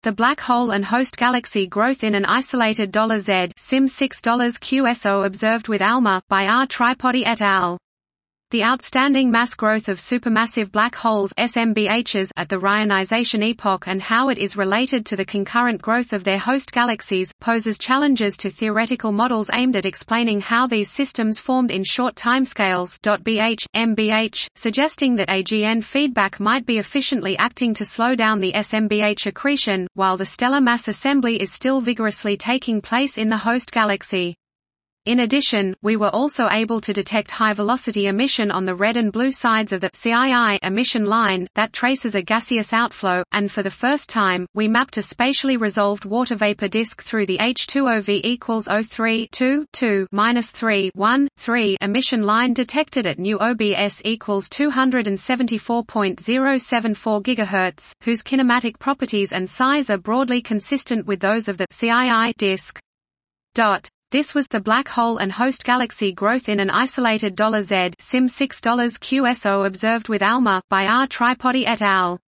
The black hole and host galaxy growth in an isolated $Z Sim $6 QSO observed with ALMA, by R. Tripodi et al. The outstanding mass growth of supermassive black holes SMBHs at the Rayonization epoch and how it is related to the concurrent growth of their host galaxies, poses challenges to theoretical models aimed at explaining how these systems formed in short timescales .bh, mbh, suggesting that AGN feedback might be efficiently acting to slow down the SMBH accretion, while the stellar mass assembly is still vigorously taking place in the host galaxy. In addition, we were also able to detect high-velocity emission on the red and blue sides of the CII emission line that traces a gaseous outflow, and for the first time, we mapped a spatially resolved water vapor disk through the H2OV equals 03.2.2-3.1.3 emission line detected at new OBS equals 274.074 GHz, whose kinematic properties and size are broadly consistent with those of the CII disk. This was the black hole and host galaxy growth in an isolated $Z Sim $6 QSO observed with ALMA, by R. Tripodi et al.